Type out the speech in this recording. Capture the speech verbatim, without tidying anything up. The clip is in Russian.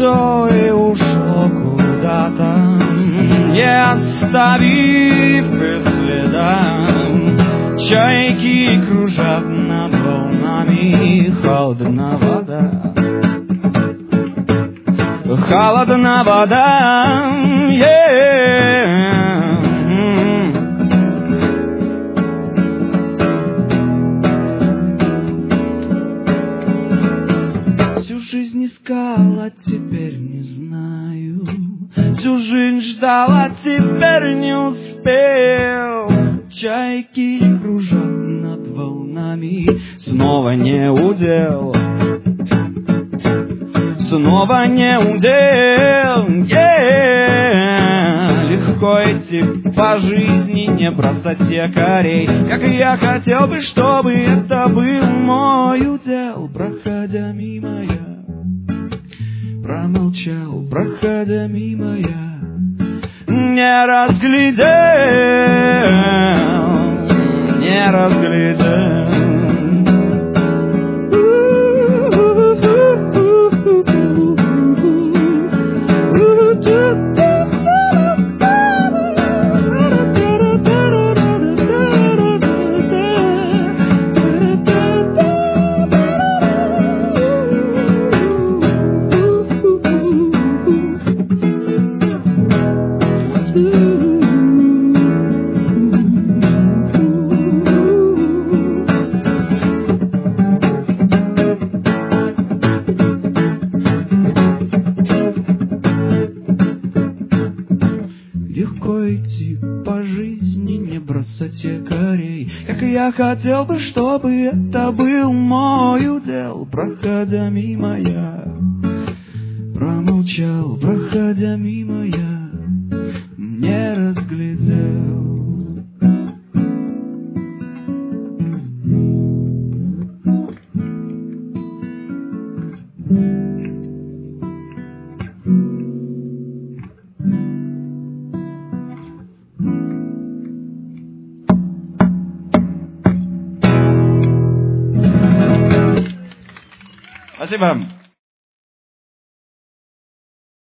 лицо и ушло куда-то, не оставив и следа. Чайки кружат над волнами, холодна вода, холодна вода, yeah. Всю жизнь искал, а теперь не знаю. Всю жизнь ждал, а теперь не успел. Чайки кружат над волнами, снова не удел, снова не удел, yeah. Легко идти по жизни, не бросать якорей, как я хотел бы, чтобы это был мой удел. Проходя мимо я промолчал, проходя мимо я не разглядел, не разглядел. Легко идти по жизни, не бросать якорей, как я хотел бы, чтобы это был мой удел. Проходя мимо я промолчал, проходя мимо я не разглядел. Спасибо.